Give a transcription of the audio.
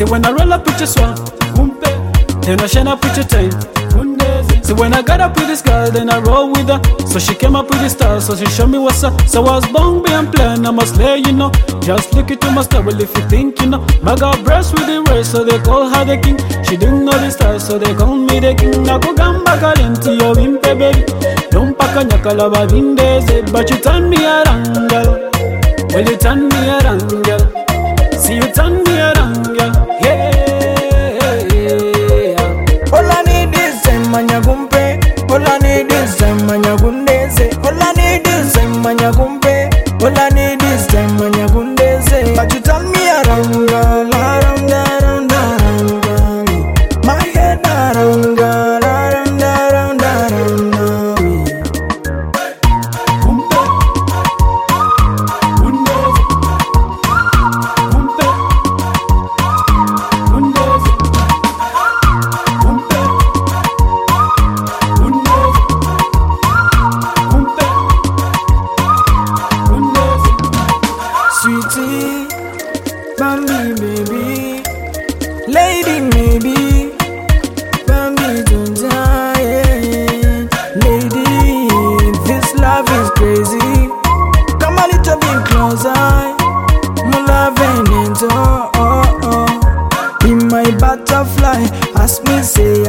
See when I roll up with your swag, then I shine up with your time. See when I got up with this girl, then I roll with her. So she came up with this style, so she showed me what's up. So I was born being plain, I must lay, you know. Just look into my style, well if you think, you know. My girl breast with the race, so they call her the king. She didn't know this style, so they call me the king. I go gamba into your wimpe, baby. Don't pack a nyakalaba vindeze, but you turn me around, girl. Well you turn me around, girl. See you turn me around, girl. Yeah. All I need is manyagumpe. All I need is manyagundeze. All I need is manyagumpe. All I need is manyagundeze. But you turn me around, girl, around, around, around, girl. My head around, girl, around, around, around, girl. Sweetie, Bambi, baby, lady, maybe, Bambi, don't die, lady, this love is crazy. Come a little bit closer, my love ain't oh, oh, oh. Be my butterfly, ask me, say